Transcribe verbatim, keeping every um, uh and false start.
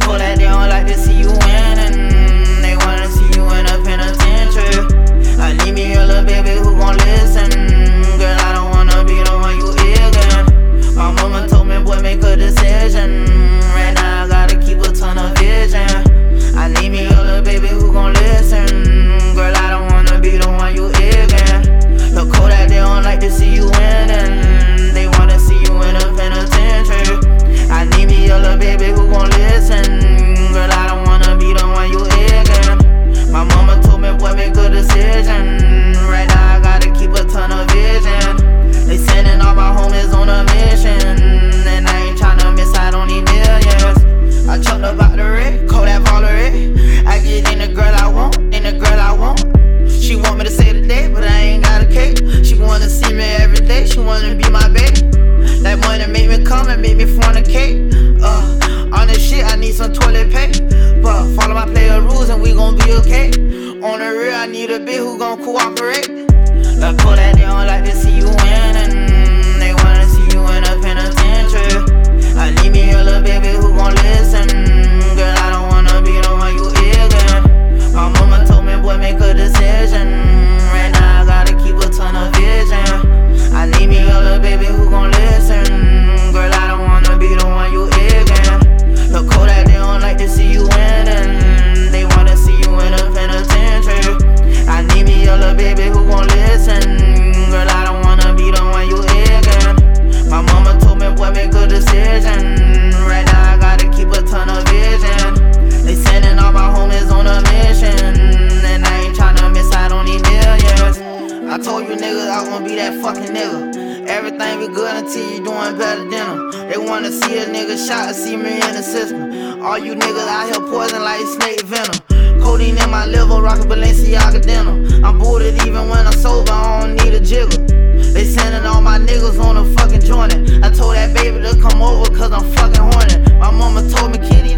Kodak, they don't like to see you winning. They wanna see you in a penitentiary. I need me a little baby who gon' listen. Girl, I don't wanna be the one you egging. My mama told me, boy, make a decision. Right now I gotta keep a ton of vision. I need me a little baby who gon' listen. Girl, I don't wanna be the one you egging. Look, Kodak, they don't like to see you winning. They wanna see you in a penitentiary. I need me a little baby who gon' listen. Girl, I don't wanna be the one you egging. My mama told me, boy, make a decision. Right now I gotta keep a ton of vision. They sending all my homies on a mission, and I ain't tryna miss out on these millions. I chucked up out the red, Kodak Valerie. I get in the girl I want, in the girl I want. She want me to say today, but I ain't got a cake. She wanna see me every day, she wanna be my babe. That money make me come and make me fornicate. Uh, on this shit I need some toilet paper. Follow my player rules and we gon' be okay. On the real I need a bitch who gon' cooperate. Like Kodak, they don't like to see you winning. They wanna see you in a penitentiary. I need me a little baby who gon' listen. Girl, I don't wanna be the one you egging. My mama told me, boy, make a decision. Right now I gotta keep a ton of vision. I need me a little baby who gon' listen. Girl, I don't wanna be the one you egging. Look, Kodak, they don't like to see you winning. They wanna see you in a penitentiary. I need me a little baby who gon' listen. Girl, I don't wanna be the one you egging. My mama told me, boy, make a decision. Right now I gotta keep a ton of vision. They sending all my homies on a mission, and I ain't tryna miss out on these millions. I told you niggas I gon' be that fucking nigga. Everything be good until you doing better than them. They wanna see a nigga shot and see me in the system. All you niggas out here poison like snake venom. Codeine in my liver, rockin' Balenciaga denim. I'm booted even when I'm sober, I don't need a jiggle. They sending all my niggas on a fucking joint. I told that baby to come over cause I'm fucking horny. My mama told me, kitty,